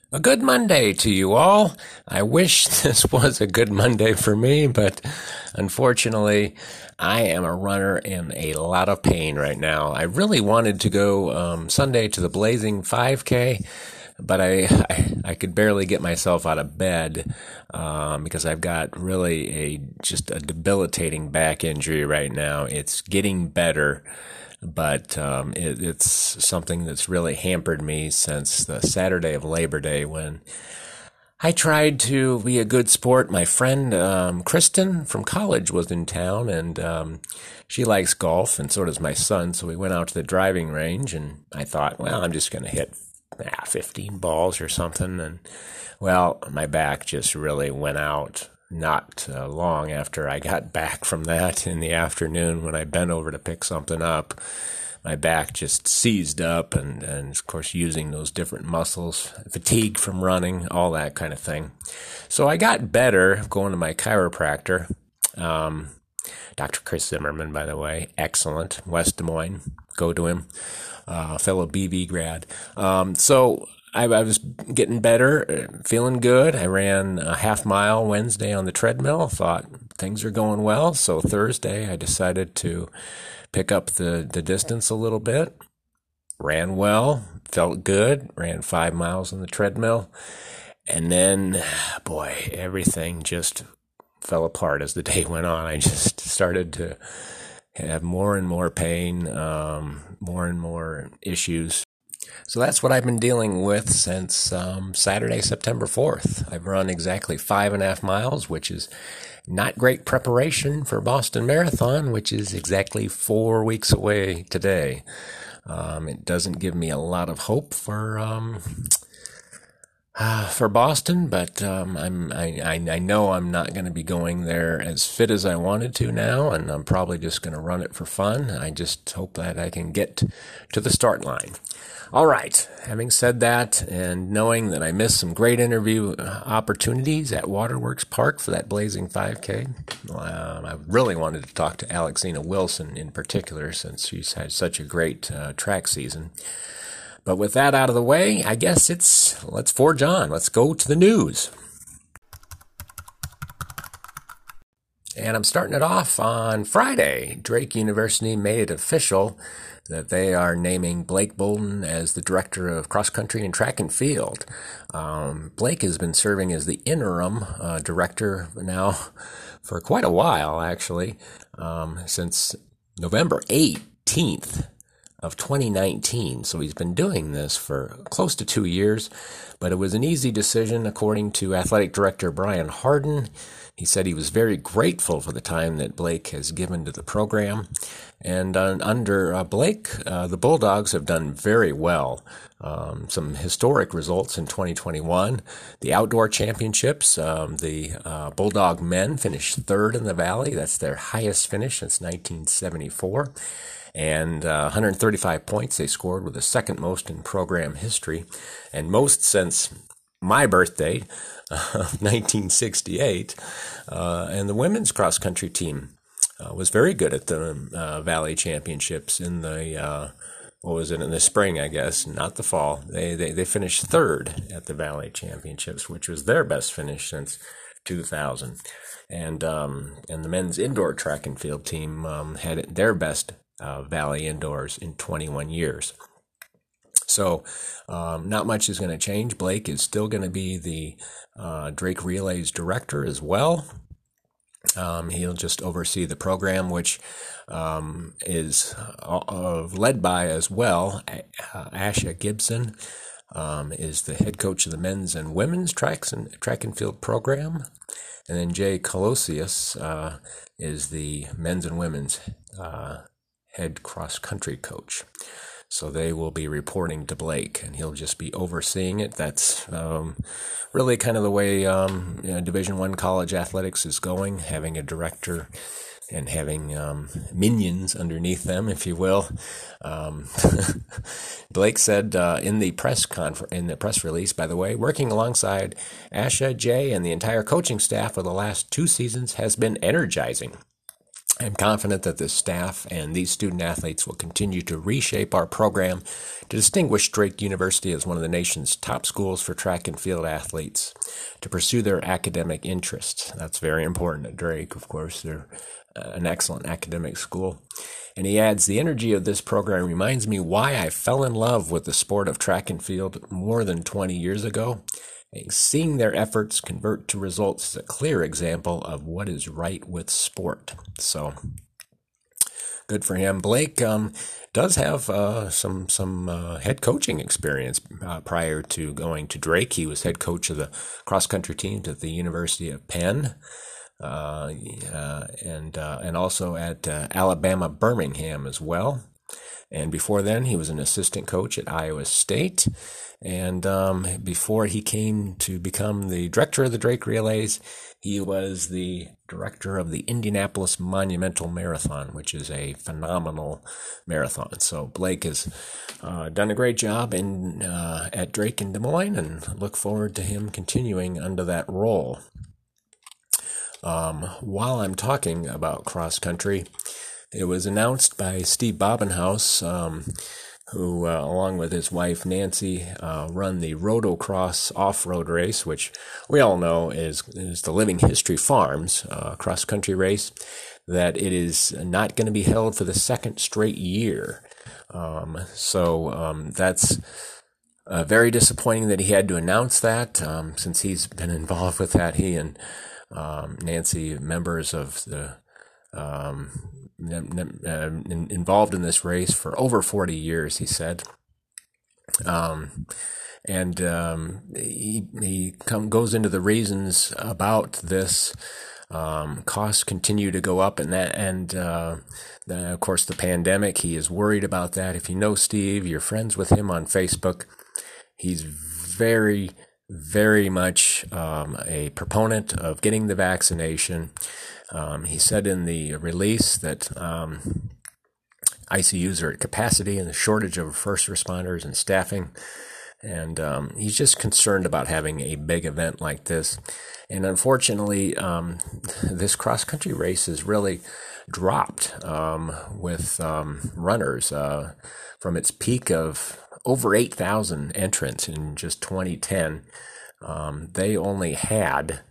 A good Monday to you all. I wish this was a good Monday for me, but unfortunately, I am a runner in a lot of pain right now. I really wanted to go Sunday to the Blazing 5K, but I could barely get myself out of bed because I've got really just a debilitating back injury right now. It's getting better, but it's something that's really hampered me since the Saturday of Labor Day when I tried to be a good sport. My friend Kristen from college was in town, and she likes golf, and so does my son. So we went out to the driving range, and I thought, well, I'm just going to hit 15 balls or something. And well, my back just really went out not long after I got back from that in the afternoon when I bent over to pick something up. My back just seized up and of course using those different muscles, fatigue from running, all that kind of thing. So I got better going to my chiropractor. Dr. Chris Zimmerman, by the way, excellent, West Des Moines, go to him, fellow BV grad. So I was getting better, feeling good. I ran a half mile Wednesday on the treadmill, thought things are going well. So Thursday I decided to pick up the distance a little bit, ran well, felt good, ran 5 miles on the treadmill. And then, boy, everything just fell apart as the day went on. I just started to have more and more pain, more and more issues. So that's what I've been dealing with since Saturday, September 4th. I've run exactly 5.5 miles, which is not great preparation for Boston Marathon, which is exactly 4 weeks away today. It doesn't give me a lot of hope for Boston, but I know I'm not going to be going there as fit as I wanted to now, and I'm probably just going to run it for fun. I just hope that I can get to the start line. All right, having said that, and knowing that I missed some great interview opportunities at Waterworks Park for that Blazing 5K, I really wanted to talk to Alexina Wilson in particular since she's had such a great track season. But with that out of the way, I guess let's forge on. Let's go to the news. And I'm starting it off on Friday. Drake University made it official that they are naming Blake Bolden as the director of cross country and track and field. Blake has been serving as the interim director now for quite a while, actually, since November 18th. Of 2019. So he's been doing this for close to 2 years, but it was an easy decision according to athletic director Brian Harden. He said he was very grateful for the time that Blake has given to the program. And under Blake, the Bulldogs have done very well. Some historic results in 2021. The outdoor championships, the Bulldog men finished third in the Valley. That's their highest finish since 1974. And 135 points they scored were the second most in program history, and most since my birthday, 1968. And the women's cross country team was very good at the Valley Championships in the in the spring, I guess, not the fall. They finished third at the Valley Championships, which was their best finish since 2000. And the men's indoor track and field team had their best Valley indoors in 21 years. So not much is going to change. Blake is still going to be the Drake Relays director as well. He'll just oversee the program, which is led by as well Asha Gibson is the head coach of the men's and women's track and field program. And then Jay Colosius is the men's and women's head cross-country coach. So they will be reporting to Blake, and he'll just be overseeing it. That's really kind of the way Division I college athletics is going, having a director and having minions underneath them, if you will. Blake said in the press release, by the way, working alongside Asha, Jay, and the entire coaching staff for the last 2 seasons has been energizing. I'm confident that the staff and these student athletes will continue to reshape our program to distinguish Drake University as one of the nation's top schools for track and field athletes to pursue their academic interests. That's very important at Drake, of course. They're an excellent academic school. And he adds, the energy of this program reminds me why I fell in love with the sport of track and field more than 20 years ago. And seeing their efforts convert to results is a clear example of what is right with sport. So good for him. Blake does have some head coaching experience prior to going to Drake. He was head coach of the cross-country teams at the University of Penn. And also at Alabama Birmingham as well. And before then, he was an assistant coach at Iowa State. And before he came to become the director of the Drake Relays, he was the director of the Indianapolis Monumental Marathon, which is a phenomenal marathon. So Blake has done a great job at Drake in Des Moines, and look forward to him continuing under that role. While I'm talking about cross country, it was announced by Steve Bobenhaus, who, along with his wife Nancy, run the Rotocross off-road race, which we all know is the Living History Farms cross-country race, that it is not going to be held for the second straight year. So that's very disappointing that he had to announce that, since he's been involved with that. He and Nancy, members of the involved in this race for over 40 years, he said. He goes into the reasons about this. Costs continue to go up, and of course the pandemic. He is worried about that. If you know Steve, you're friends with him on Facebook. He's very, very much a proponent of getting the vaccination. He said in the release that ICUs are at capacity and the shortage of first responders and staffing. And he's just concerned about having a big event like this. And unfortunately, this cross-country race has really dropped with runners from its peak of over 8,000 entrants in just 2010. They only had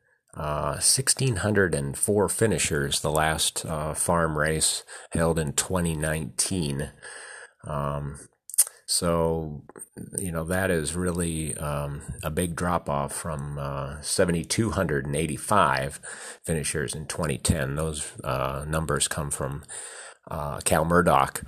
1,604 finishers the last farm race held in 2019. So, that is really a big drop-off from 7,285 finishers in 2010. Those numbers come from Cal Murdoch.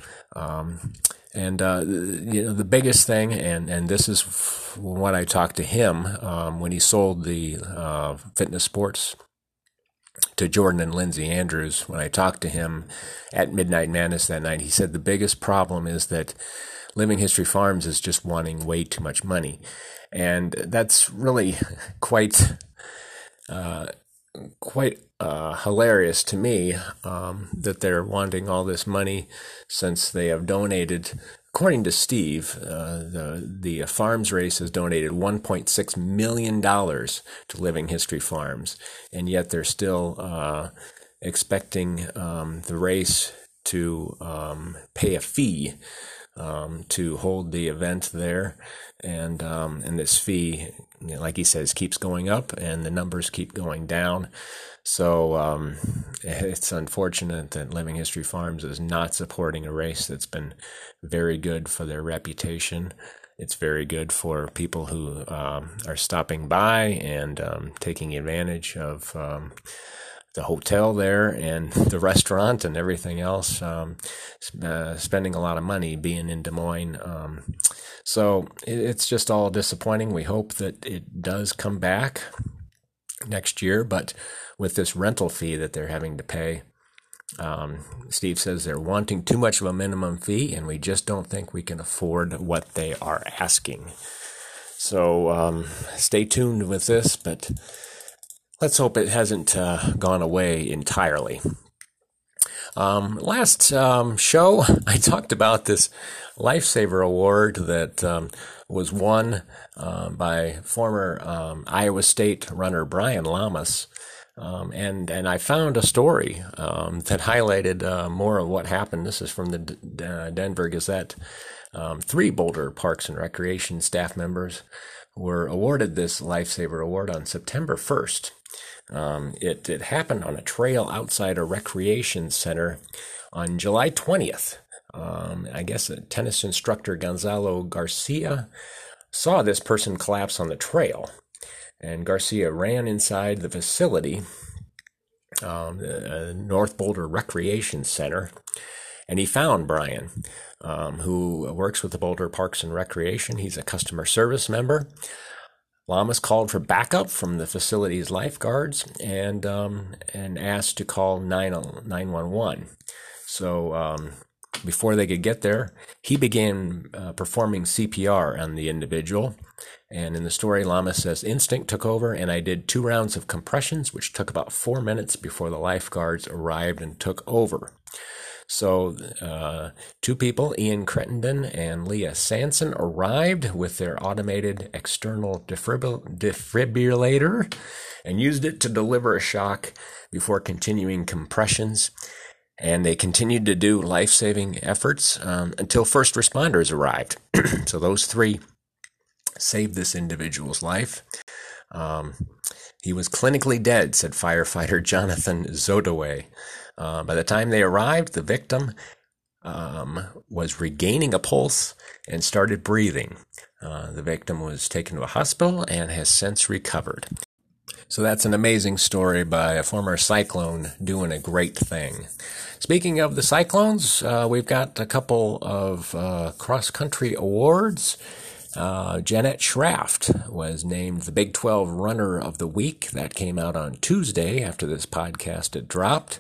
The biggest thing, and this is what I talked to him when he sold the fitness sports to Jordan and Lindsay Andrews. When I talked to him at Midnight Madness that night, he said the biggest problem is that Living History Farms is just wanting way too much money. And that's really quite hilarious to me, that they're wanting all this money, since they have donated, according to Steve, the Farms race has donated $1.6 million to Living History Farms, and yet they're still expecting the race to pay a fee to hold the event there, and this fee, like he says, keeps going up, and the numbers keep going down. So it's unfortunate that Living History Farms is not supporting a race that's been very good for their reputation. It's very good for people who are stopping by and taking advantage of the hotel there and the restaurant and everything else, spending a lot of money being in Des Moines. So it's just all disappointing. We hope that it does come back next year, but with this rental fee that they're having to pay, Steve says they're wanting too much of a minimum fee, and we just don't think we can afford what they are asking. So stay tuned with this, but let's hope it hasn't gone away entirely. Last show, I talked about this Lifesaver Award that was won by former Iowa State runner Brian Lamas. And I found a story that highlighted more of what happened. This is from the Denver Gazette. 3 Boulder Parks and Recreation staff members were awarded this Lifesaver Award on September 1st. It happened on a trail outside a recreation center on July 20th. I guess a tennis instructor, Gonzalo Garcia, saw this person collapse on the trail. And Garcia ran inside the facility, the North Boulder Recreation Center, and he found Brian, who works with the Boulder Parks and Recreation. He's a customer service member. Lamas called for backup from the facility's lifeguards and asked to call 911. So before they could get there, he began performing CPR on the individual. And in the story, Lamas says, instinct took over, and I did 2 rounds of compressions, which took about 4 minutes before the lifeguards arrived and took over. So 2 people, Ian Crittenden and Leah Sanson, arrived with their automated external defibrillator and used it to deliver a shock before continuing compressions. And they continued to do life-saving efforts until first responders arrived. So those 3 saved this individual's life. He was clinically dead, said firefighter Jonathan Zodaway. By the time they arrived, the victim was regaining a pulse and started breathing. The victim was taken to a hospital and has since recovered. So that's an amazing story by a former Cyclone doing a great thing. Speaking of the Cyclones, we've got a couple of cross-country awards. Jeanette Schraft was named the Big 12 Runner of the Week. That came out on Tuesday after this podcast had dropped.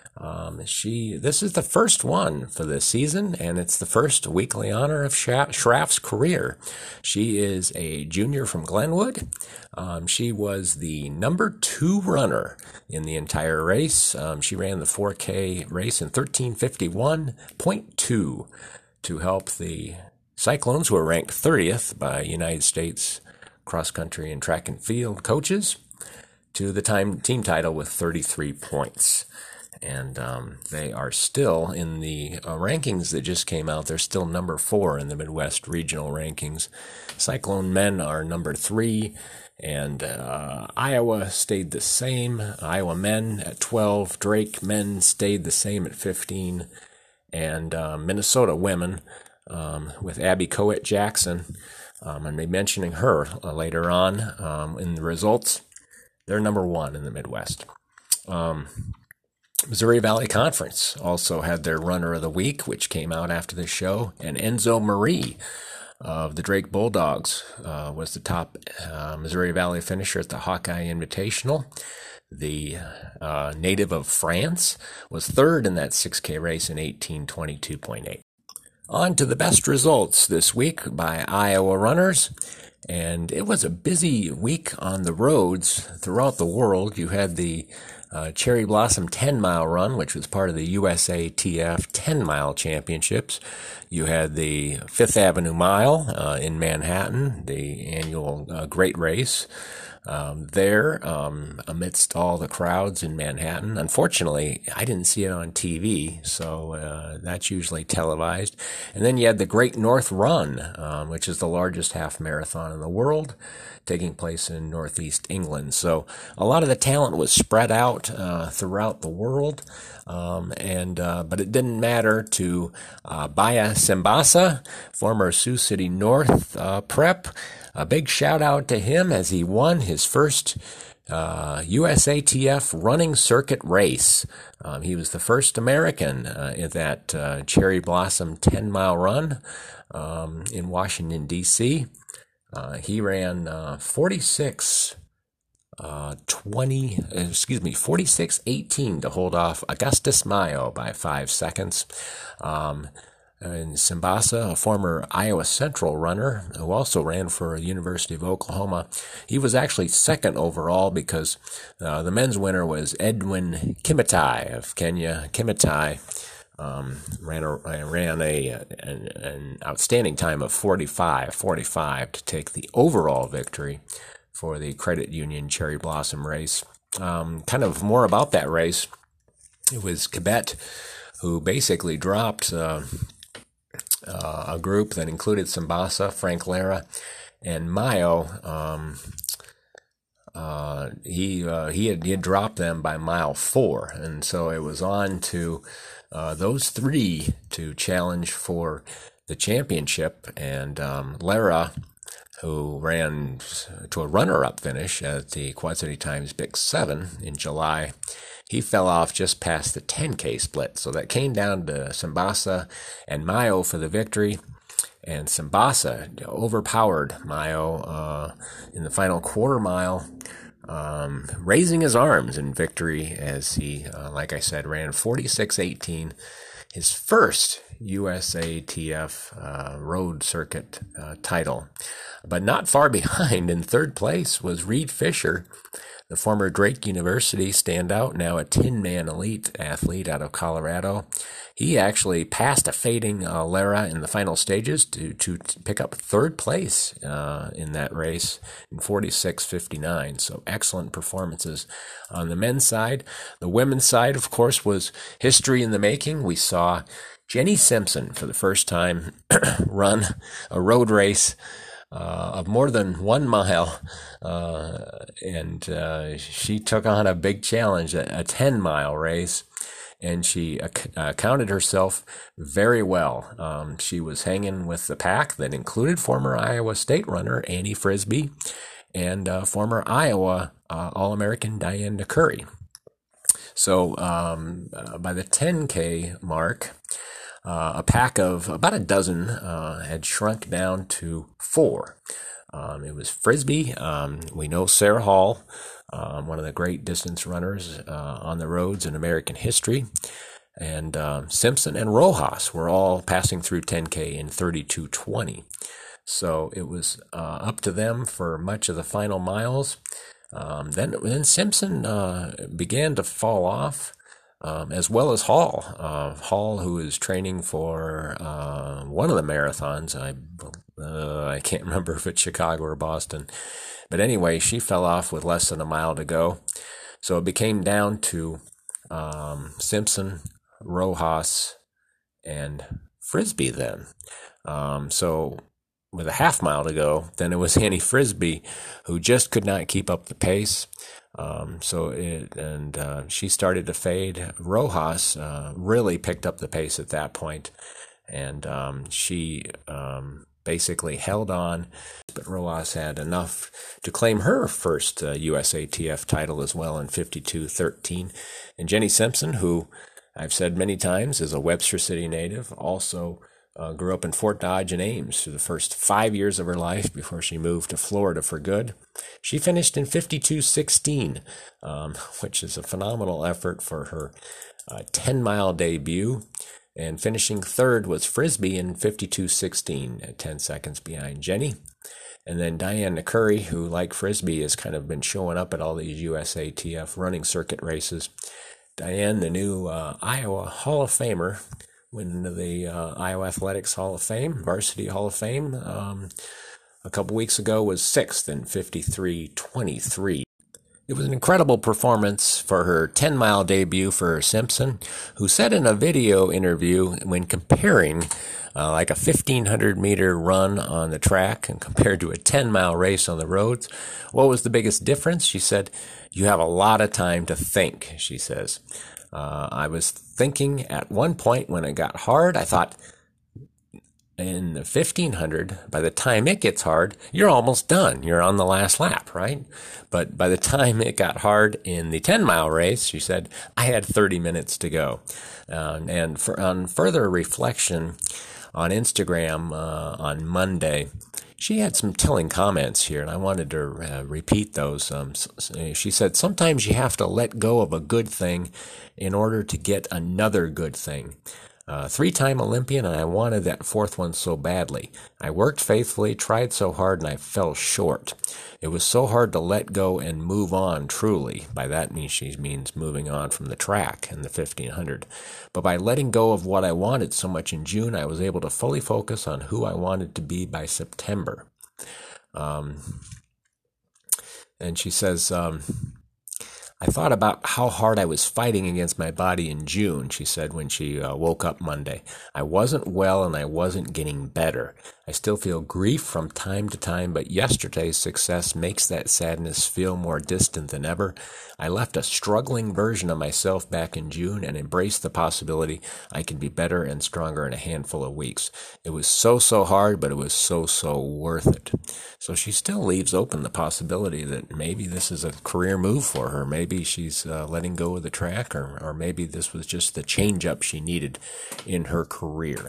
This is the first one for this season, and it's the first weekly honor of Schraft's career. She is a junior from Glenwood. She was the number 2 runner in the entire race. She ran the 4K race in 13:51.2 to help the Cyclones, who were ranked 30th by United States cross-country and track and field coaches, to the team title with 33 points. And they are still in the rankings that just came out. They're still number 4 in the Midwest regional rankings. Cyclone men are number 3, and Iowa stayed the same. Iowa men at 12. Drake men stayed the same at 15. And Minnesota women with Abby Coet Jackson, and be mentioning her later on in the results. They're number 1 in the Midwest. Missouri Valley Conference also had their Runner of the Week, which came out after the show, and Enzo Marie of the Drake Bulldogs was the top Missouri Valley finisher at the Hawkeye Invitational. The native of France was 3rd in that 6K race in 18:22.8. On to the best results this week by Iowa runners. And it was a busy week on the roads throughout the world. You had the Cherry Blossom 10-mile run, which was part of the USATF 10-mile championships. You had the Fifth Avenue Mile in Manhattan, the annual great race there amidst all the crowds in Manhattan. Unfortunately, I didn't see it on TV, so that's usually televised. And then you had the Great North Run, which is the largest half marathon in the world, taking place in northeast England. So a lot of the talent was spread out throughout the world, but it didn't matter to Baya Simbasa, former Sioux City North prep. A big shout out to him as he won his first USATF running circuit race. He was the first American in that Cherry Blossom 10-mile run in Washington, D.C. He ran 46:18 to hold off Augustus Mayo by 5 seconds. And Simbasa, a former Iowa Central runner who also ran for the University of Oklahoma, he was actually 2nd overall because the men's winner was Edwin Kimitai of Kenya. Kimitai ran an outstanding time of 45 to take the overall victory for the Credit Union Cherry Blossom race. kind of more about that race. It was Kibet who basically dropped a group that included Simbasa, Frank Lara, and Mayo. He had dropped them by mile 4, and so it was on to those three to challenge for the championship. And Lara, who ran to a runner-up finish at the Quad City Times Big 7 in July, he fell off just past the 10K split. So that came down to Simbasa and Mayo for the victory. And Simbasa overpowered Mayo in the final quarter mile, raising his arms in victory as he, like I said, ran 46:18, his first USATF road circuit title. But not far behind in third place was Reed Fisher, the former Drake University standout, now a 10-man elite athlete out of Colorado. He actually passed a fading Lara in the final stages to pick up third place in that race in 46:59. So excellent performances on the men's side. The women's side, of course, was history in the making. We saw Jenny Simpson for the first time run a road race of more than 1 mile, and she took on a big challenge, a 10-mile race, and she accounted herself very well. She was hanging with the pack that included former Iowa State runner Annie Frisbee and former Iowa All-American Diane DeCurry. So by the 10K mark, a pack of about a dozen had shrunk down to 4. It was Frisbee. We know Sarah Hall, one of the great distance runners on the roads in American history. And Simpson and Rojas were all passing through 10K in 32:20. So it was up to them for much of the final miles. Then Simpson began to fall off. As well as Hall. Hall, who is training for one of the marathons. I can't remember if it's Chicago or Boston. But anyway, she fell off with less than a mile to go. So it became down to Simpson, Rojas, and Frisbee then. So with a half mile to go, then it was Annie Frisbee who just could not keep up the pace. She started to fade. Rojas really picked up the pace at that point, and she basically held on. But Rojas had enough to claim her first USATF title as well in 52:13. And Jenny Simpson, who I've said many times is a Webster City native, also grew up in Fort Dodge and Ames for the first 5 years of her life before she moved to Florida for good. She finished in 52:16, which is a phenomenal effort for her 10-mile debut. And finishing third was Frisbee in 52:16, 10 seconds behind Jenny. And then Diane DeCurry, who, like Frisbee, has kind of been showing up at all these USATF running circuit races. Diane, the new Iowa Hall of Famer, went into the Iowa Athletics Hall of Fame, Varsity Hall of Fame. A couple weeks ago was 6th in 53:23. It was an incredible performance for her 10-mile debut for Simpson, who said in a video interview when comparing like a 1,500-meter run on the track and compared to a 10-mile race on the roads, what was the biggest difference? She said, "You have a lot of time to think," she says. I was thinking at one point when it got hard, I thought, in the 1,500, by the time it gets hard, you're almost done. You're on the last lap, right? But by the time it got hard in the 10-mile race, she said, I had 30 minutes to go. On further reflection on Instagram on Monday, she had some telling comments here, and I wanted to repeat those. She said, sometimes you have to let go of a good thing in order to get another good thing. 3-time Olympian, and I wanted that 4th one so badly. I worked faithfully, tried so hard, and I fell short. It was so hard to let go and move on, truly. By that she means moving on from the track and the 1,500. But by letting go of what I wanted so much in June, I was able to fully focus on who I wanted to be by September. And she says, I thought about how hard I was fighting against my body in June, she said when she woke up Monday. I wasn't well and I wasn't getting better. I still feel grief from time to time, but yesterday's success makes that sadness feel more distant than ever. I left a struggling version of myself back in June and embraced the possibility I could be better and stronger in a handful of weeks. It was so hard, but it was so worth it. So she still leaves open the possibility that maybe this is a career move for her. Maybe she's letting go of the track, or maybe this was just the change-up she needed in her career.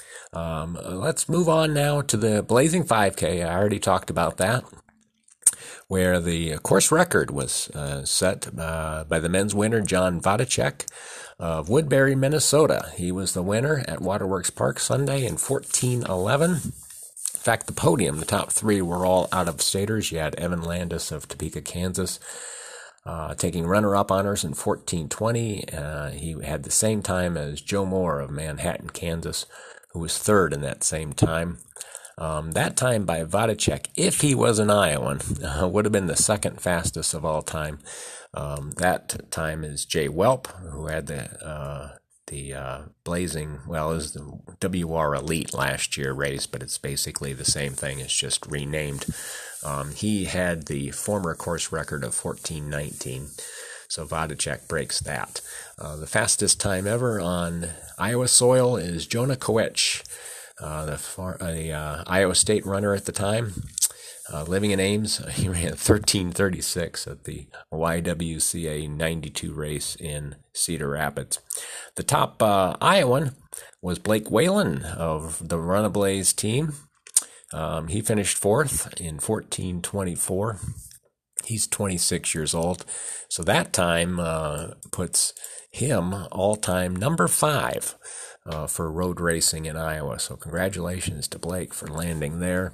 Let's move on now to the Blazing 5K. I already talked about that, where the course record was set by the men's winner, John Vodacek of Woodbury, Minnesota. He was the winner at Waterworks Park Sunday in 14:11. In fact, the podium, the top three, were all out-of-staters. You had Evan Landis of Topeka, Kansas, taking runner-up honors in 14:20. He had the same time as Joe Moore of Manhattan, Kansas, who was third in that same time. That time by Vodacek, if he was an Iowan, would have been the second fastest of all time. That time is Jay Welp, who had the Blazing, well, it was the WR Elite last year race, but it's basically the same thing. It's just renamed. He had the former course record of 14:19. So Vodacek breaks that. The fastest time ever on Iowa soil is Jonah Koech, the Iowa State runner at the time, living in Ames. He ran 13:36 at the YWCA 92 race in Cedar Rapids. The top Iowan was Blake Whalen of the Run-A-Blaze team. He finished fourth in 14:24. He's 26 years old. So that time puts him all-time number 5 for road racing in Iowa. So congratulations to Blake for landing there.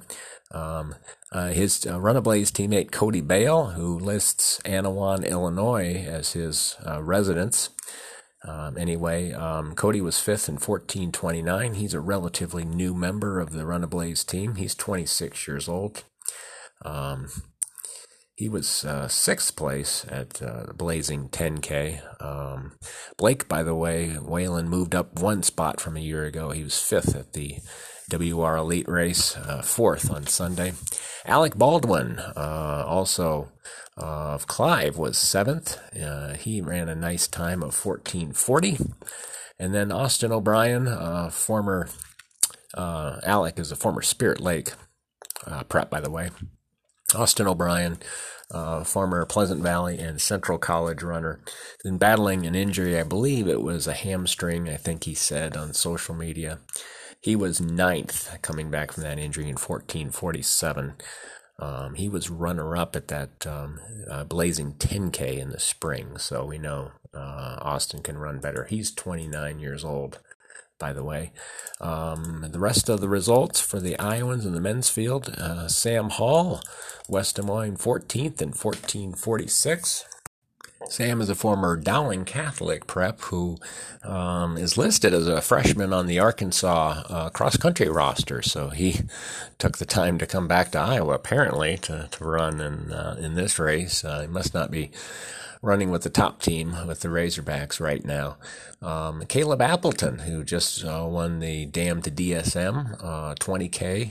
His Run-A-Blaze teammate Cody Bale, who lists Anawan, Illinois as his residence. Cody was 5th in 14:29. He's a relatively new member of the Run-A-Blaze team. He's 26 years old. He was 6th place at the Blazing 10K. Blake, by the way, Whalen moved up one spot from a year ago. He was 5th at the WR Elite race, 4th on Sunday. Alec Baldwin, also of Clive, was 7th. He ran a nice time of 14:40. And then Austin O'Brien, Alec is a former Spirit Lake prep, by the way. Austin O'Brien, former Pleasant Valley and Central College runner, been battling an injury. I believe it was a hamstring, I think he said on social media. He was 9th coming back from that injury in 14:47. He was runner-up at that Blazing 10K in the spring, so we know Austin can run better. He's 29 years old, by the way. The rest of the results for the Iowans in the men's field, Sam Hall, West Des Moines 14th in 14:46. Sam is a former Dowling Catholic prep who is listed as a freshman on the Arkansas cross-country roster. So he took the time to come back to Iowa, apparently, to run in this race. He must not be running with the top team with the Razorbacks right now. Caleb Appleton, who just won the Dam to DSM 20K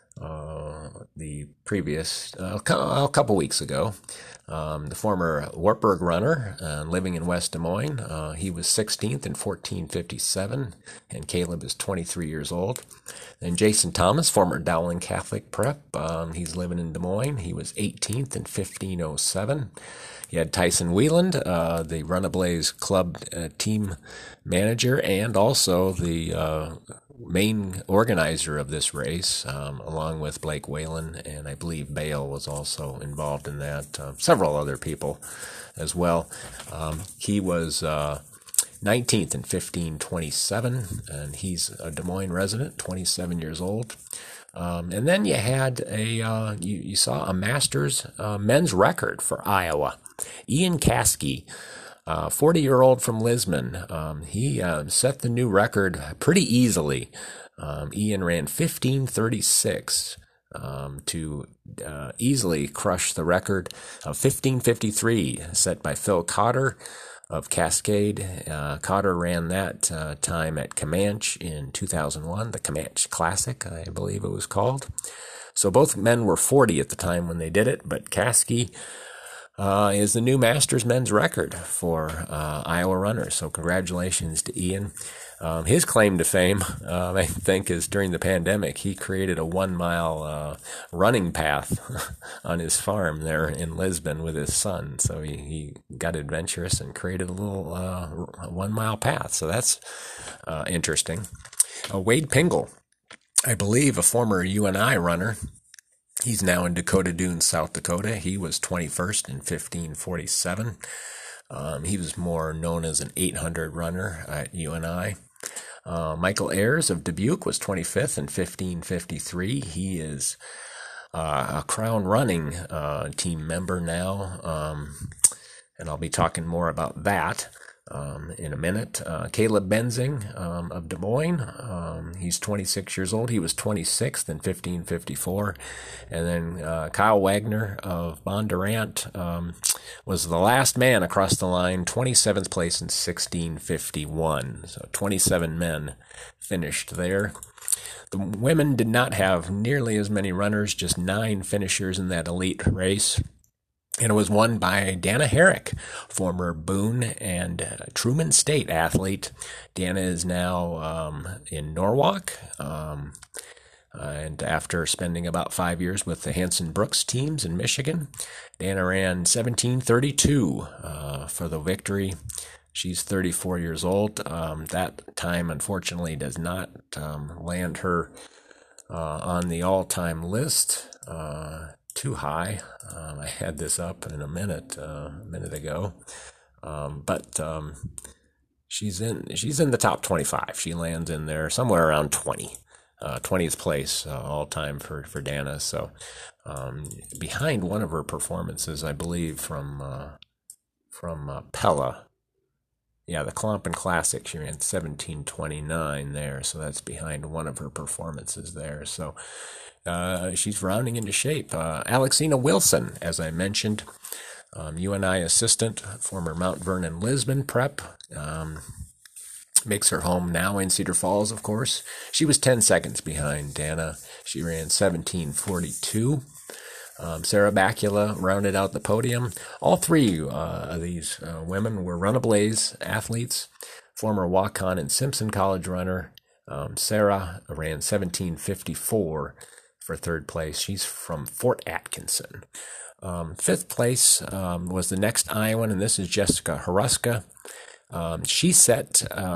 the previous a couple weeks ago. The former Wartburg runner living in West Des Moines. He was 16th in 14:57, and Caleb is 23 years old. And Jason Thomas, former Dowling Catholic prep. He's living in Des Moines. He was 18th in 15:07. You had Tyson Wieland, the Run-A-Blaze club team manager, and also the main organizer of this race, along with Blake Whalen, and I believe Bale was also involved in that. Several other people as well. He was 19th in 15:27, and he's a Des Moines resident, 27 years old. And then you had you saw a Masters men's record for Iowa. Ian Caskey, 40-year-old from Lisbon. He set the new record pretty easily. Ian ran 15:36 to easily crush the record of 15:53 set by Phil Cotter of Cascade. Cotter ran that time at Comanche in 2001, the Comanche Classic, I believe it was called. So both men were 40 at the time when they did it, but Caskey is the new Masters men's record for Iowa runners. So congratulations to Ian. His claim to fame, I think, is during the pandemic. He created a 1 mile running path on his farm there in Lisbon with his son. So he got adventurous and created a little 1 mile path. So that's interesting. Wade Pingle, I believe a former UNI runner. He's now in Dakota Dunes, South Dakota. He was 21st in 15:47. He was more known as an 800 runner at UNI. Michael Ayers of Dubuque was 25th in 15:53. He is a Crown Running team member now, and I'll be talking more about that in a minute. Caleb Benzing of Des Moines, he's 26 years old. He was 26th in 15:54. And then Kyle Wagner of Bondurant was the last man across the line, 27th place in 16:51. So 27 men finished there. The women did not have nearly as many runners, just 9 finishers in that elite race. And it was won by Dana Herrick, former Boone and Truman State athlete. Dana is now in Norwalk. And after spending about 5 years with the Hanson Brooks teams in Michigan, Dana ran 17:32 for the victory. She's 34 years old. That time, unfortunately, does not land her on the all-time list. Too high. I had this up in a minute ago, but she's in the top 25. She lands in there somewhere around 20th place all time for Dana. So behind one of her performances, I believe from Pella. Yeah, the Klompen Classic, she ran 17:29 there, so that's behind one of her performances there. So she's rounding into shape. Alexina Wilson, as I mentioned, UNI assistant, former Mount Vernon Lisbon prep, makes her home now in Cedar Falls, of course. She was 10 seconds behind Dana. She ran 17:42. Sarah Bakula rounded out the podium. All 3 of these women were Run-A-Blaze athletes, former Waukegan and Simpson College runner. Sarah ran 17:54 for 3rd place. She's from Fort Atkinson. 5th place was the next Iowan, and this is Jessica Haruska. She set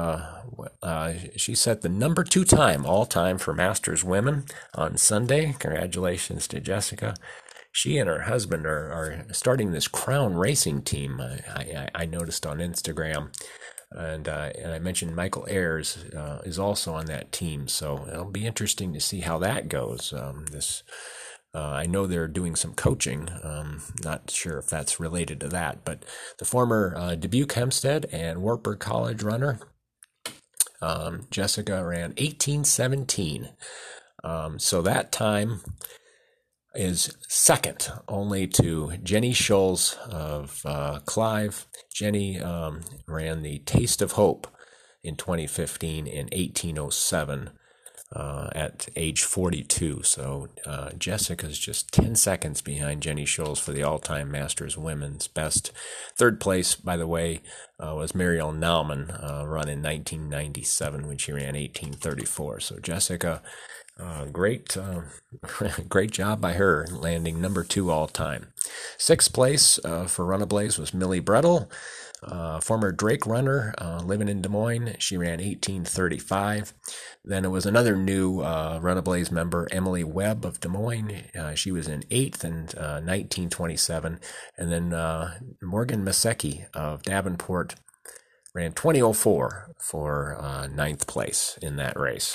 the number 2 time all time for Masters women on Sunday. Congratulations to Jessica. She and her husband are starting this Crown Racing team. I noticed on Instagram, and I mentioned Michael Ayers is also on that team. So it'll be interesting to see how that goes. I know they're doing some coaching. Not sure if that's related to that, but the former Dubuque Hempstead and Wartburg College runner, Jessica, ran 18:17. So that time is second only to Jenny Scholes of Clive. Jenny ran the Taste of Hope in 2015 in 18:07. At age 42. So Jessica's just 10 seconds behind Jenny Scholes for the all-time Masters women's best. 3rd place, by the way, was Mariel Naumann, run in 1997 when she ran 18:34. So Jessica, great job by her, landing number 2 all-time. 6th place for Run-A-Blaze was Millie Brettel. Former Drake runner, living in Des Moines. She ran 18:35. Then it was another new Run-A-Blaze member, Emily Webb of Des Moines. She was in 8th in 19:27. And then Morgan Masecki of Davenport ran 20:04 for 9th place in that race.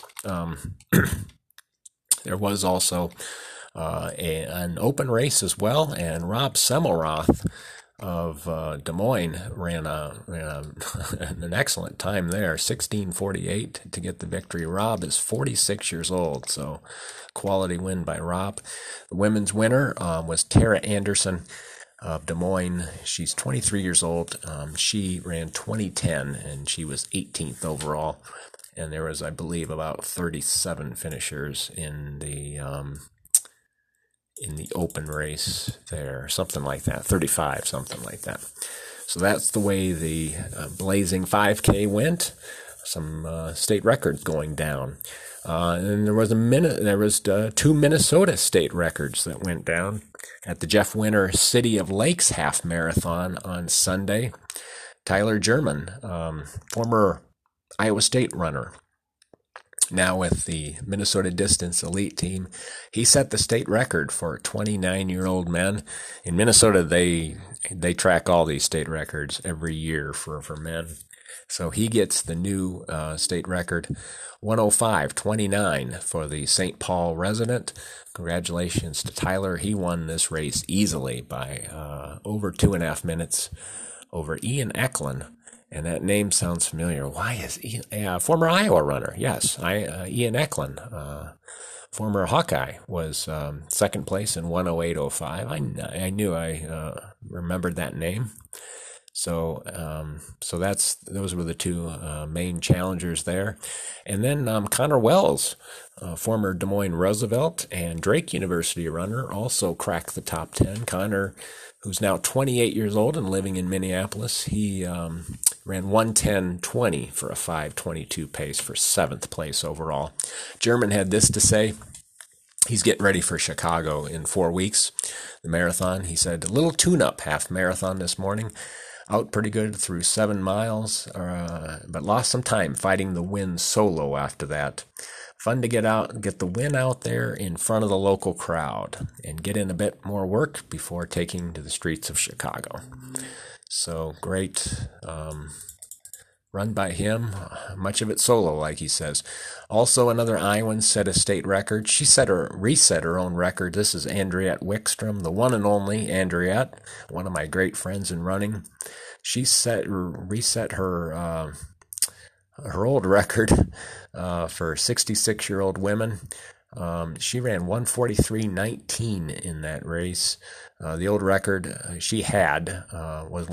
There was also an open race as well, and Rob Semmelroth of Des Moines ran an excellent time there, 16:48 to get the victory. Rob is 46 years old, so quality win by Rob. The women's winner was Tara Anderson of Des Moines. She's 23 years old. She ran 20:10, and she was 18th overall. And there was, I believe, about 37 finishers in the open race there, something like that, 35, something like that. So that's the way the Blazing 5K went. Some state records going down. And there was two Minnesota state records that went down at the Jeff Winter City of Lakes Half Marathon on Sunday. Tyler German, former Iowa State runner, now with the Minnesota Distance Elite team, he set the state record for 29-year-old men. In Minnesota, they track all these state records every year for men. So he gets the new state record, 105.29 for the St. Paul resident. Congratulations to Tyler. He won this race easily by over 2.5 minutes over Ian Eklund. And that name sounds familiar. Why is Ian, former Iowa runner? Yes, Ian Eklund, former Hawkeye, was second place in 108.05. I knew I remembered that name. So those were the two main challengers there. And then Connor Wells, former Des Moines Roosevelt and Drake University runner, also cracked the top 10. Connor, who's now 28 years old and living in Minneapolis, he ran 1:10.20 for a 5:22 pace for 7th place overall. German had this to say. He's getting ready for Chicago in 4 weeks, the marathon. He said, a little tune-up half marathon this morning. Out pretty good through 7 miles, but lost some time fighting the wind solo after that. Fun to get out and get the win out there in front of the local crowd and get in a bit more work before taking to the streets of Chicago. So great run by him, much of it solo, like he says. Also, another Iowan set a state record. She reset her own record. This is Andriette Wickstrom, the one and only Andriette, one of my great friends in running. She reset her old record for 66-year-old women. She ran 1:43.19 in that race. The old record she had was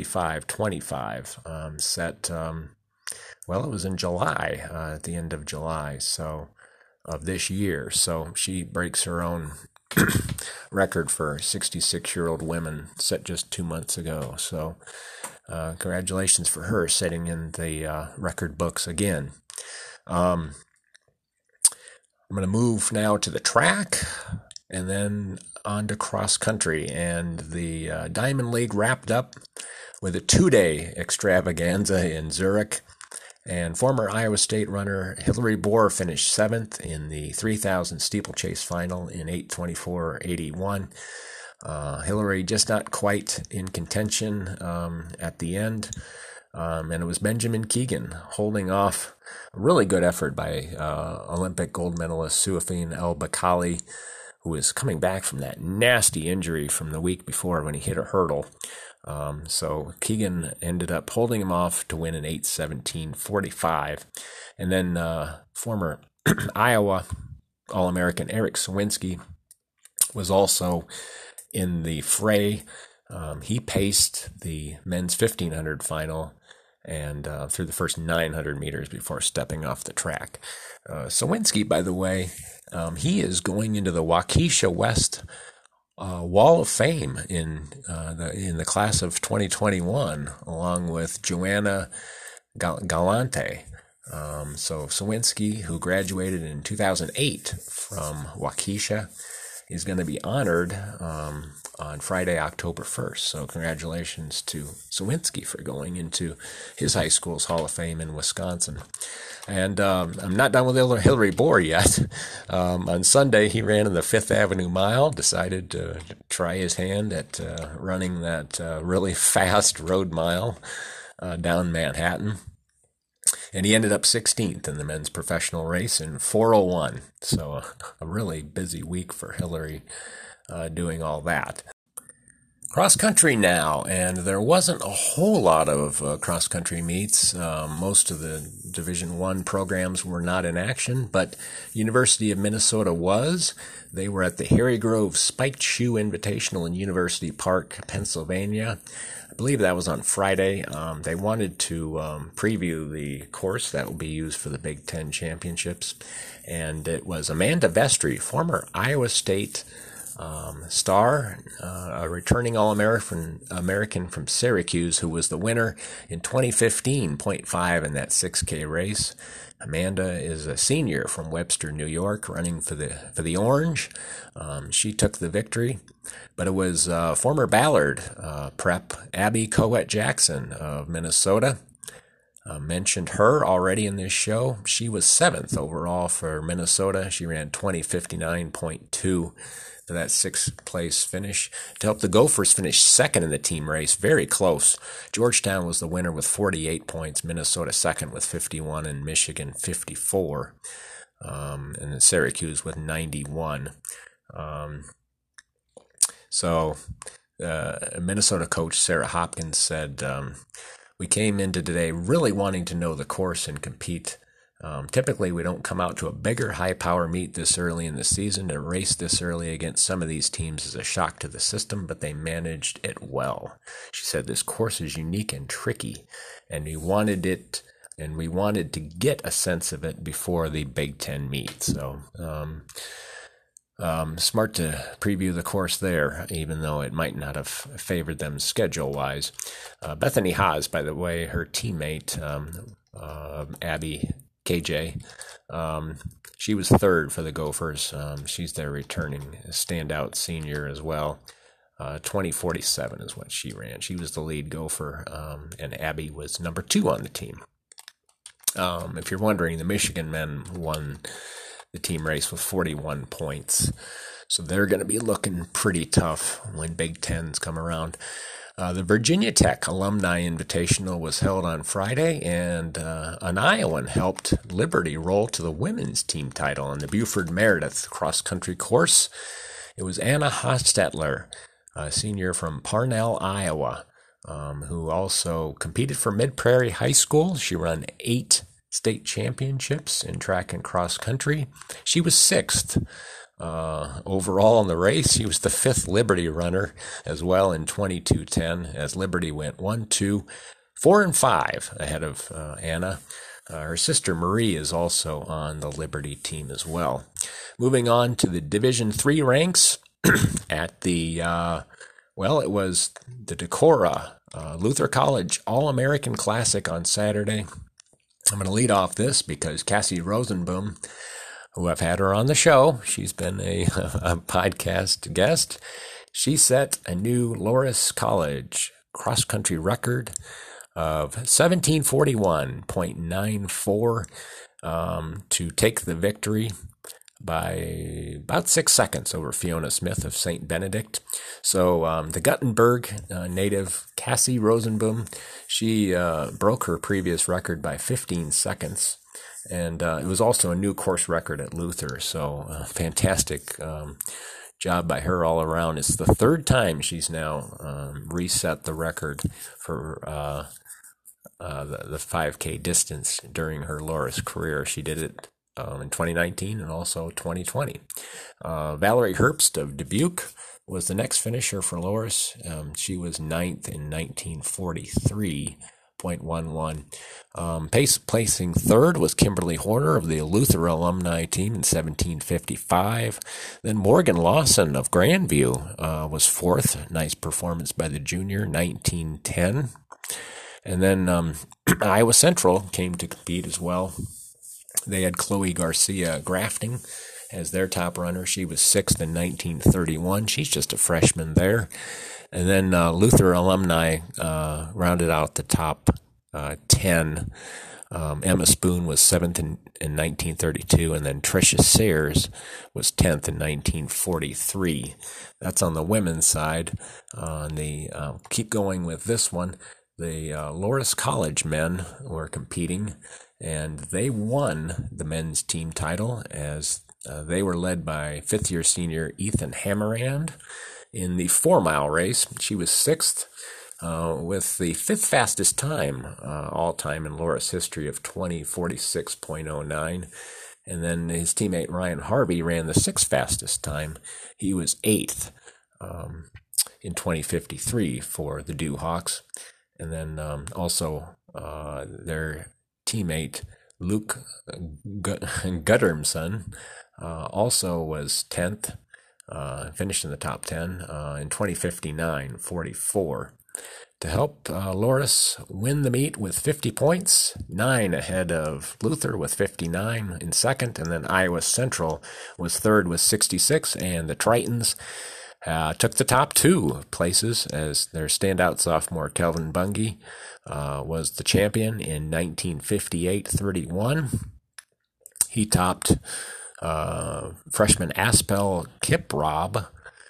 1:45.25, set, well, it was in July, at the end of July, of this year. So she breaks her own record for 66-year-old women set just 2 months ago. So congratulations for her setting in the record books again. I'm going to move now to the track and then on to cross country. And the Diamond League wrapped up with a 2-day extravaganza in Zurich. And former Iowa State runner Hillary Bohr finished 7th in the 3,000 steeplechase final in 8:24.81. Hillary just not quite in contention at the end. And it was Benjamin Keegan holding off a really good effort by Olympic gold medalist Suafin El-Bakali, who was coming back from that nasty injury from the week before when he hit a hurdle. So Keegan ended up holding him off to win in 8:17.45. And then former Iowa All-American Eric Sawinski was also in the fray. He paced the men's 1,500 final and through the first 900 meters before stepping off the track. Sawinski, by the way, he is going into the Waukesha West Wall of Fame in the class of 2021, along with Joanna Galante. So Sawinski, who graduated in 2008 from Waukesha, is going to be honored on Friday, October 1st. So congratulations to Sawinski for going into his high school's Hall of Fame in Wisconsin. And I'm not done with Hillary Bohr yet. On Sunday, he ran in the Fifth Avenue Mile, decided to try his hand at running that really fast road mile down Manhattan. And he ended up 16th in the men's professional race in 4:01. So a really busy week for Hillary doing all that. Cross country now, and there wasn't a whole lot of cross country meets. Most of the Division I programs were not in action, but University of Minnesota was. They were at the Harry Grove Spiked Shoe Invitational in University Park, Pennsylvania. I believe that was on Friday. They wanted to preview the course that will be used for the Big Ten Championships, and it was Amanda Vestry, former Iowa State star, a returning All-American from Syracuse, who was the winner in 2015, 0.5 in that 6K race. Amanda is a senior from Webster, New York, running for the Orange. She took the victory, but it was former Ballard prep Abby Coet-Jackson of Minnesota. Mentioned her already in this show. She was 7th overall for Minnesota. She ran 20:59.2 for that 6th place finish to help the Gophers finish 2nd in the team race. Very close. Georgetown was the winner with 48 points, Minnesota 2nd with 51, and Michigan 54, and then Syracuse with 91. So Minnesota coach Sarah Hopkins said, we came into today really wanting to know the course and compete. Typically, we don't come out to a bigger high-power meet this early in the season. To race this early against some of these teams is a shock to the system, but they managed it well. She said this course is unique and tricky, and we wanted to get a sense of it before the Big Ten meet. So, smart to preview the course there, even though it might not have favored them schedule-wise. Bethany Haas, by the way, her teammate, Abby KJ, she was 3rd for the Gophers. She's their returning standout senior as well. 20:47 is what she ran. She was the lead Gopher, and Abby was number 2 on the team. If you're wondering, the Michigan men won the team race with 41 points. So they're going to be looking pretty tough when Big Tens come around. The Virginia Tech Alumni Invitational was held on Friday, and an Iowan helped Liberty roll to the women's team title on the Buford Meredith cross-country course. It was Anna Hostetler, a senior from Parnell, Iowa, who also competed for Mid-Prairie High School. She ran 8 state championships in track and cross country. She was 6th overall in the race. She was the 5th Liberty runner as well in 22:10, as Liberty went 1, 2, 4, and 5 ahead of Anna. Her sister Marie is also on the Liberty team as well. Moving on to the Division III ranks at the, it was the Decorah Luther College All-American Classic on Saturday. I'm going to lead off this because Cassie Rosenboom, who I've had her on the show, she's been a podcast guest. She set a new Loras College cross-country record of 17:41.94 to take the victory by about 6 seconds over Fiona Smith of St. Benedict. So the Guttenberg native Cassie Rosenboom, she broke her previous record by 15 seconds. And it was also a new course record at Luther. So fantastic job by her all around. It's the 3rd time she's now reset the record for the 5K distance during her Loras career. She did it in 2019 and also 2020. Valerie Herbst of Dubuque was the next finisher for Loras. She was 9th in 1943.11. Placing 3rd was Kimberly Horner of the Luther alumni team in 17:55. Then Morgan Lawson of Grandview was 4th. Nice performance by the junior, 19:10. And then Iowa Central came to compete as well. They had Chloe Garcia Grafting as their top runner. She was 6th in 1931. She's just a freshman there. And then Luther alumni rounded out the top 10. Emma Spoon was 7th in 1932, and then Tricia Sayers was 10th in 1943. That's on the women's side. On the keep going with this one. The Loras College men were competing, and they won the men's team title as they were led by 5th-year senior Ethan Hammerand. In the 4-mile race, she was sixth, with the fifth fastest time all time in Loras history of 20:46.09. And then his teammate Ryan Harvey ran the sixth fastest time. He was eighth in 20:53 for the Dew Hawks. And then also their teammate Luke Guttermson also was 10th, finished in the top 10 in 20:59.44. To help Loras win the meet with 50 points, 9 ahead of Luther with 59 in second, and then Iowa Central was third with 66, and the Tritons took the top 2 places as their standout sophomore Kelvin Bungie was the champion in 1958-31. He topped freshman Aspel Kiprop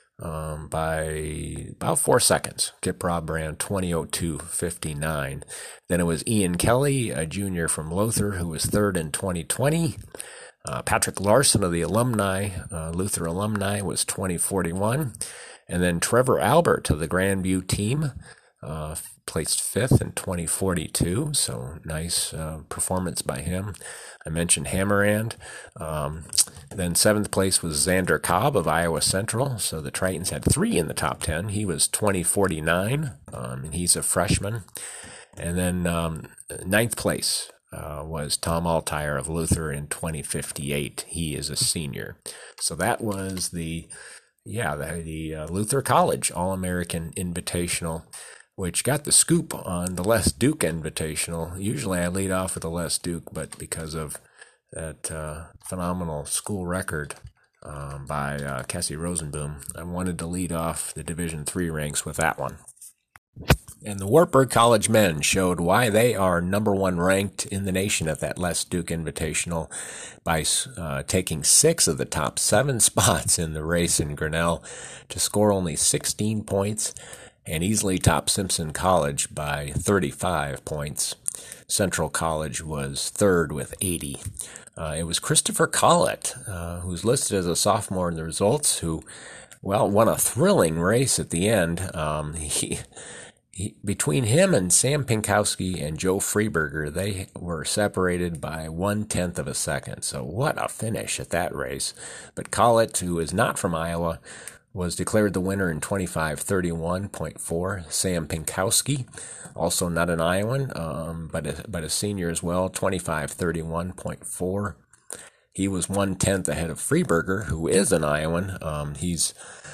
by about 4 seconds. Kiprop ran 20:02.59. Then it was Ian Kelly, a junior from Luther, who was third in 2020. Patrick Larson of the Luther alumni, was 20:41. And then Trevor Albert of the Grandview team placed fifth in 20:42. So nice performance by him. I mentioned Hammerand. Then seventh place was Xander Cobb of Iowa Central. So the Tritons had 3 in the top 10. He was 20:49, and he's a freshman. And then ninth place was Tom Altier of Luther in 20:58. He is a senior. So that was the Luther College All-American Invitational, which got the scoop on the Les Duke Invitational. Usually I lead off with the Les Duke, but because of that phenomenal school record by Cassie Rosenboom, I wanted to lead off the Division III ranks with that one. And the Wartburg College men showed why they are number 1 ranked in the nation at that Les Duke Invitational by taking 6 of the top 7 spots in the race in Grinnell to score only 16 points and easily top Simpson College by 35 points. Central College was third with 80. It was Christopher Collett, who's listed as a sophomore in the results, who, won a thrilling race at the end. Between him and Sam Pinkowski and Joe Freeberger, they were separated by 1/10 of a second. So what a finish at that race. But Collett, who is not from Iowa, was declared the winner in 25:31.4. Sam Pinkowski, also not an Iowan, but a senior as well, 25:31.4. He was 1/10 ahead of Freeberger, who is an Iowan. He's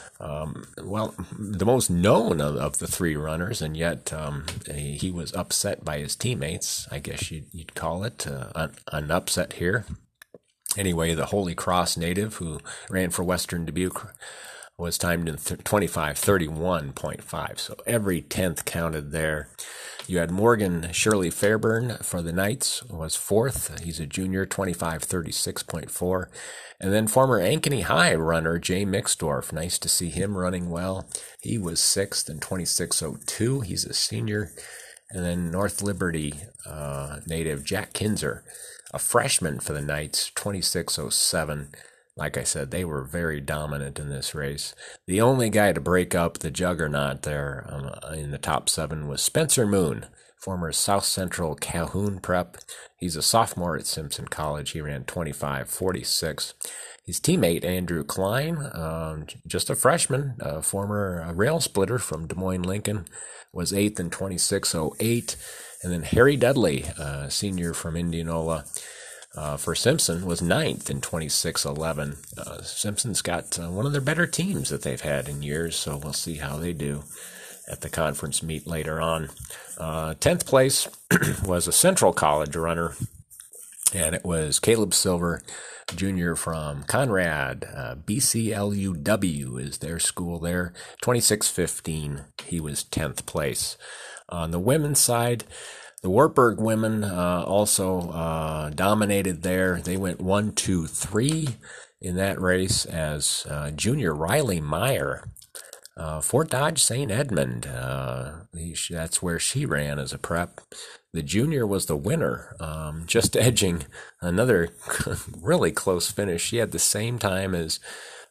the most known of the 3 runners, and yet he was upset by his teammates. I guess you'd call it an upset here. Anyway, the Holy Cross native who ran for Western Dubuque was timed in 25:31.5, so every 10th counted there. You had Morgan Shirley Fairburn for the Knights, was 4th. He's a junior, 25:36.4. And then former Ankeny High runner Jay Mixdorf, nice to see him running well. He was 6th in 26:02. He's a senior. And then North Liberty native Jack Kinzer, a freshman for the Knights, 26:07. Like I said, they were very dominant in this race. The only guy to break up the juggernaut there in the top 7 was Spencer Moon, former South Central Calhoun Prep. He's a sophomore at Simpson College. He ran 25:46. His teammate, Andrew Klein, just a freshman, former rail splitter from Des Moines Lincoln, was 8th in 26:08. And then Harry Dudley, senior from Indianola, for Simpson, was 9th in 26:11. Simpson's got one of their better teams that they've had in years, so we'll see how they do at the conference meet later on. 10th place was a Central College runner, and it was Caleb Silver, junior from Conrad. BCLUW is their school there. 26:15. He was 10th place. On the women's side, the Wartburg women also dominated there. They went 1-2-3 in that race as junior Riley Meyer, Fort Dodge St. Edmund. That's where she ran as a prep. The junior was the winner, just edging another really close finish. She had the same time as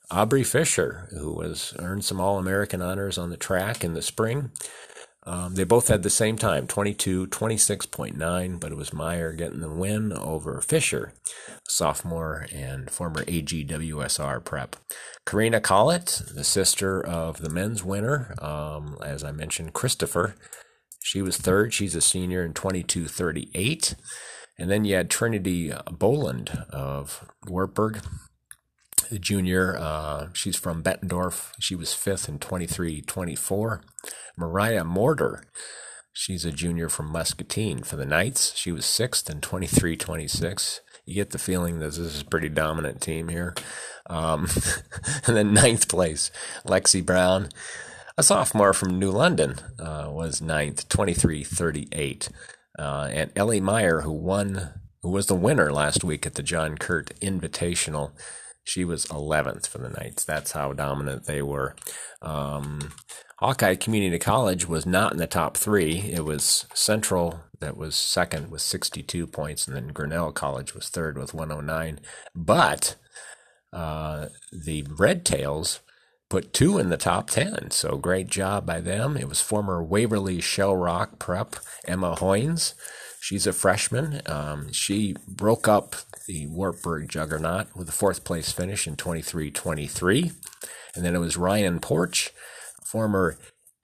Aubrey Fisher, who earned some All-American honors on the track in the spring. They both had the same time, 22:26.9, but it was Meyer getting the win over Fisher, sophomore and former AGWSR prep. Karina Collett, the sister of the men's winner, as I mentioned, Christopher, she was third. She's a senior in 22:38. And then you had Trinity Boland of Wartburg, the junior. She's from Bettendorf. She was fifth in 23:24. Mariah Mortar, she's a junior from Muscatine for the Knights. She was sixth in 23:26. You get the feeling that this is a pretty dominant team here. And then ninth place, Lexi Brown, a sophomore from New London, was ninth, 23:38. And Ellie Meyer, who was the winner last week at the John Curt Invitational, she was 11th for the Knights. That's how dominant they were. Hawkeye Community College was not in the top three. It was Central that was second with 62 points, and then Grinnell College was third with 109. But the Red Tails put two in the top 10, so great job by them. It was former Waverly Shell Rock prep Emma Hoynes. She's a freshman. She broke up the Wartburg juggernaut with a fourth place finish in 23:23. And then it was Ryan Porch, former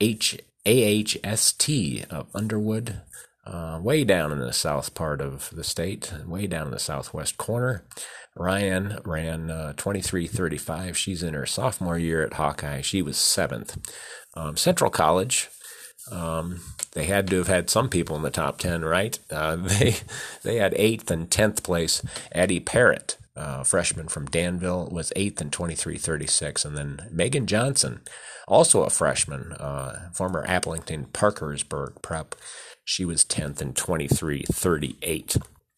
AHST of Underwood, way down in the south part of the state, way down in the southwest corner. Ryan ran 23:35. She's in her sophomore year at Hawkeye. She was seventh. Central College, they had to have had some people in the top 10, right? They had 8th and 10th place. Addie Parrott, freshman from Danville, was 8th in 23:36. And then Megan Johnson, also a freshman, former Appleton Parkersburg prep, she was 10th in 23:38.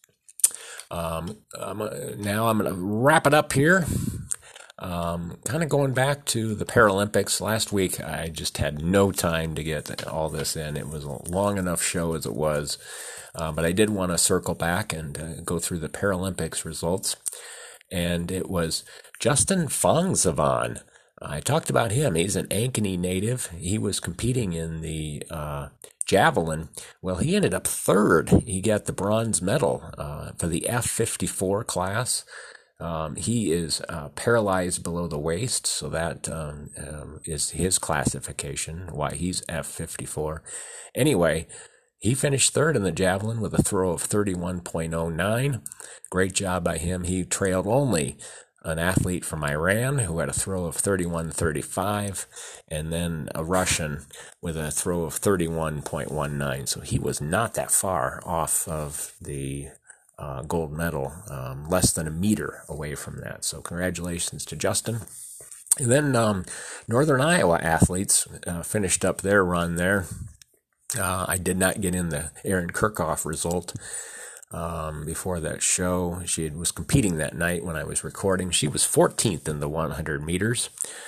Now I'm going to wrap it up here. Kind of going back to the Paralympics. Last week, I just had no time to get all this in. It was a long enough show as it was. But I did want to circle back and go through the Paralympics results. And it was Justin Fongsavan. I talked about him. He's an Ankeny native. He was competing in the javelin. Well, he ended up third. He got the bronze medal for the F54 class. He is paralyzed below the waist, so that is his classification, why he's F54. Anyway, he finished third in the javelin with a throw of 31.09. Great job by him. He trailed only an athlete from Iran who had a throw of 31.35, and then a Russian with a throw of 31.19. So he was not that far off of the gold medal, less than a meter away from that. So congratulations to Justin. And then Northern Iowa athletes finished up their run there. I did not get in the Erin Kirchhoff result before that show. She was competing that night when I was recording. She was 14th in the 100 meters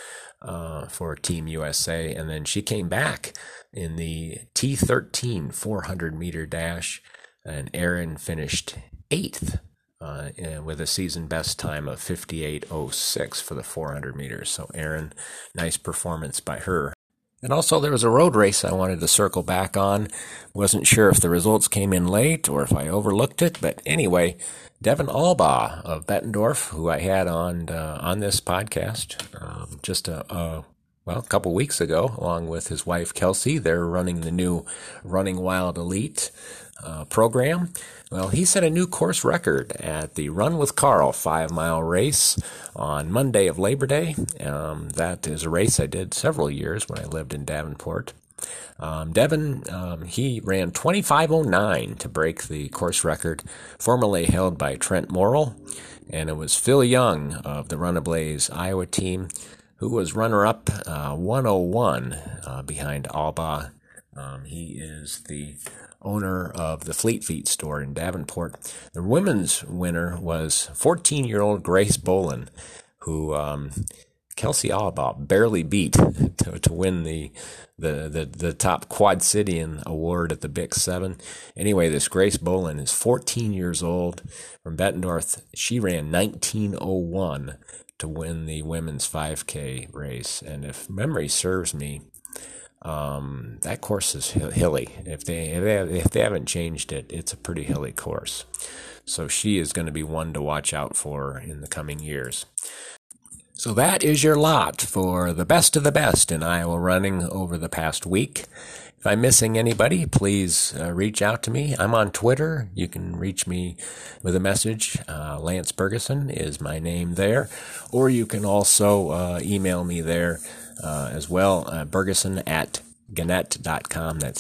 for Team USA. And then she came back in the T13 400 meter dash, and Erin finished 8th with a season best time of 58:06 for the 400 meters. So Erin, nice performance by her. And also there was a road race I wanted to circle back on. Wasn't sure if the results came in late or if I overlooked it, but anyway, Devin Albaugh of Bettendorf, who I had on this podcast just a couple weeks ago, along with his wife Kelsey. They're running the new Running Wild Elite program. Well, he set a new course record at the Run with Carl 5-mile race on Monday of Labor Day. That is a race I did several years when I lived in Davenport. Devin, he ran 25:09 to break the course record formerly held by Trent Morrill, and it was Phil Young of the Run-A-Blaze Iowa team who was runner-up 101 behind Albaugh. He is the owner of the Fleet Feet store in Davenport. The women's winner was 14-year-old Grace Bolin, who Kelsey Alaba barely beat to win the top Quadcidian award at the Big 7. Anyway, this Grace Bolin is 14 years old from Bettendorf. She ran 19:01 to win the women's 5K race. And if memory serves me, that course is hilly. If they haven't changed it, it's a pretty hilly course. So she is going to be one to watch out for in the coming years. So that is your lot for the best of the best in Iowa running over the past week. If I'm missing anybody, please reach out to me. I'm on Twitter. You can reach me with a message. Lance Bergeson is my name there. Or you can also email me there as well, Bergeson@gannett.com. That's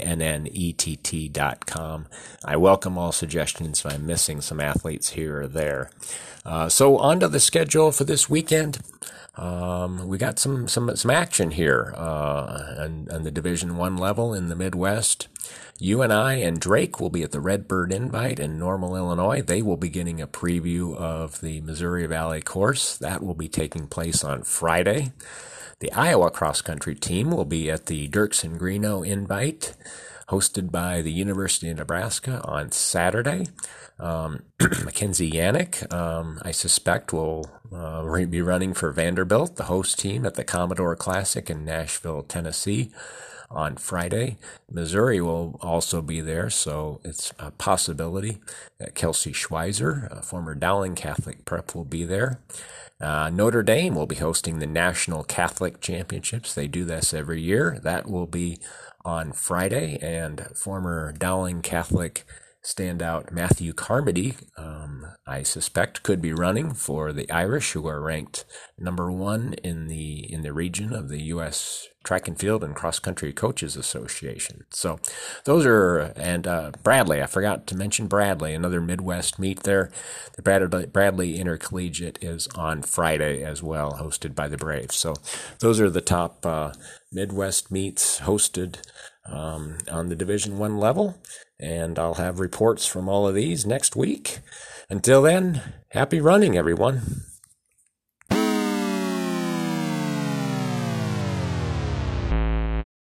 GANNETT.com. I welcome all suggestions if I'm missing some athletes here or there. So on to the schedule for this weekend. We got some action here on the Division I level in the Midwest. You and I and Drake will be at the Redbird Invite in Normal, Illinois. They will be getting a preview of the Missouri Valley course. That will be taking place on Friday. The Iowa cross-country team will be at the Dirksen Greeno Invite, hosted by the University of Nebraska on Saturday. Mackenzie Yannick, I suspect, will be running for Vanderbilt, the host team, at the Commodore Classic in Nashville, Tennessee on Friday. Missouri will also be there, so it's a possibility that Kelsey Schweizer, a former Dowling Catholic prep, will be there. Notre Dame will be hosting the National Catholic Championships. They do this every year. That will be on Friday, and former Dowling Catholic standout Matthew Carmody, I suspect, could be running for the Irish, who are ranked number 1 in the region of the U.S. Track and Field and Cross Country Coaches Association. So those are, and Bradley, I forgot to mention Bradley, another Midwest meet there. The Bradley Intercollegiate is on Friday as well, hosted by the Braves. So those are the top Midwest meets hosted on the Division I level, and I'll have reports from all of these next week. Until then, happy running, everyone.